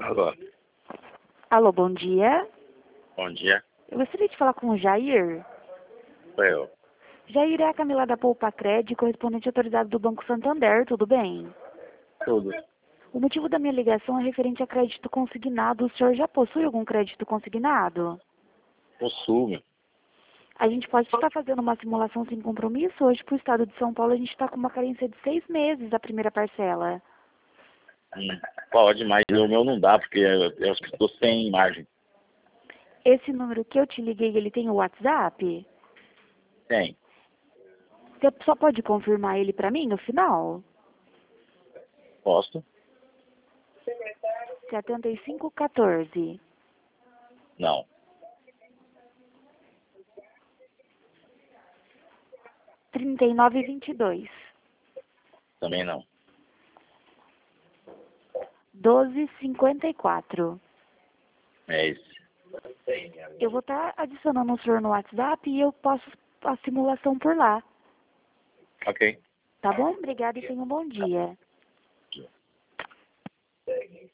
Alô, Alô, bom dia. bom dia. Eu gostaria de falar com o Jair. Sou eu. Jair, é a Camila da Poupa Cred, correspondente autorizado do Banco Santander, tudo bem? Tudo. O motivo da minha ligação é referente a crédito consignado. O senhor já possui algum crédito consignado? Possuo. A gente pode estar fazendo uma simulação sem compromisso. Hoje, para o estado de São Paulo, a gente está com uma carência de 6 meses a primeira parcela. Pode, mas o meu não dá, porque eu estou sem margem. Esse número que eu te liguei, ele tem o WhatsApp? Tem. Você só pode confirmar ele para mim no final? Posso? 7514. Não. 3922. Também não. 1254. É esse. Eu vou estar adicionando o senhor no WhatsApp e eu posso a simulação por lá. Ok. Tá bom? Obrigada e tenha um bom dia.